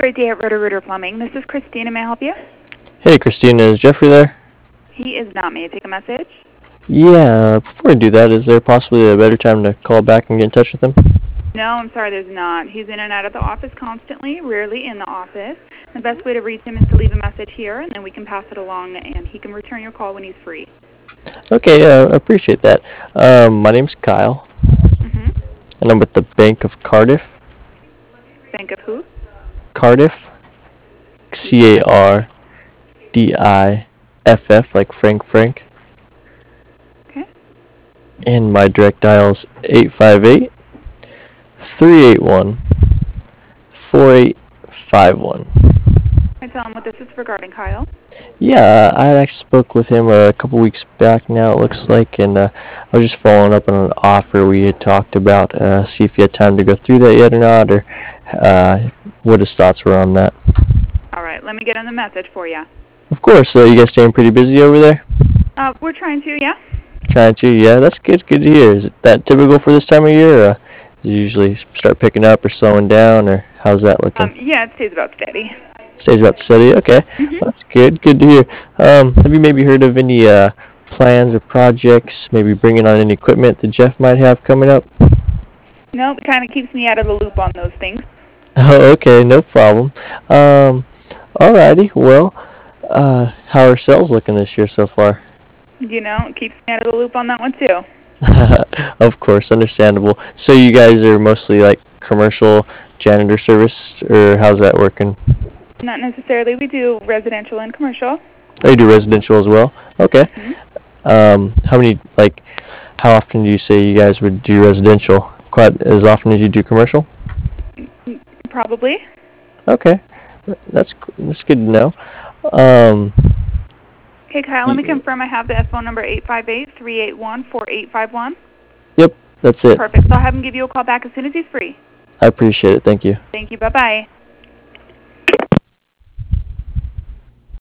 great day at Roto-Rooter Plumbing. This is Christina. May I help you? Hey, Christina, is Jeffrey there? He is not. May I take a message? Yeah, before I do that, is there possibly a better time to call back and get in touch with him? No, I'm sorry, there's not. He's in and out of the office constantly, rarely in the office. The best way to reach him is to leave a message here, and then we can pass it along, and he can return your call when he's free. Okay, I appreciate that. My name's Kyle, and I'm with the Bank of Cardiff. Bank of who? Cardiff. Cardiff, like Frank. Okay. And my direct dial's 858-381-4851. I tell him what this is regarding, Kyle. Yeah, I actually spoke with him a couple weeks back now, it looks like, and I was just following up on an offer we had talked about, see if you had time to go through that yet or not, or what his thoughts were on that. All right, let me get on the message for you. Of course, you guys staying pretty busy over there? We're trying to, yeah? Trying to, yeah, that's good to hear. Is that typical for this time of year, or does it usually start picking up or slowing down, or how's that looking? Yeah, it stays about steady. Stays about steady, okay. That's good to hear. Have you maybe heard of any plans or projects, maybe bringing on any equipment that Jeff might have coming up? No, it kind of keeps me out of the loop on those things. Oh, okay, no problem. Alrighty, well, how are sales looking this year so far? You know, it keeps me out of the loop on that one, too. Of course, understandable. So you guys are mostly like commercial janitor service, or how's that working? Not necessarily. We do residential and commercial. Oh, you do residential as well? Okay. How often do you say you guys would do residential? Quite as often as you do commercial? Probably. Okay. That's good to know. Okay, Kyle, let me confirm I have the phone number 858-381-4851. Yep, that's it. Perfect. So I'll have him give you a call back as soon as he's free. I appreciate it. Thank you. Thank you. Bye-bye.